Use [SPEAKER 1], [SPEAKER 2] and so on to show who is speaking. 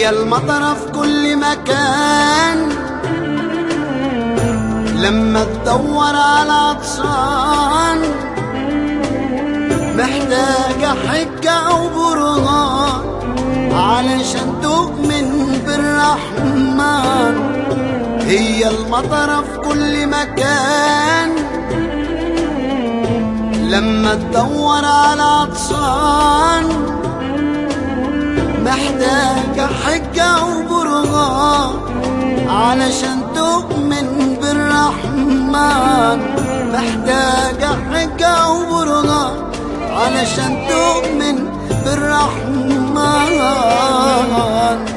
[SPEAKER 1] هي المطرة في كل مكان لما تدور على عطشان، محتاجة حجة وبرهان علشان تؤمن بالرحمن. هي المطرة في كل مكان لما تدور على عطشان، محتاجة حجة وبرهان علشان تؤمن بالرحمن. محتاجة حجة وبرهان علشان تؤمن بالرحمن.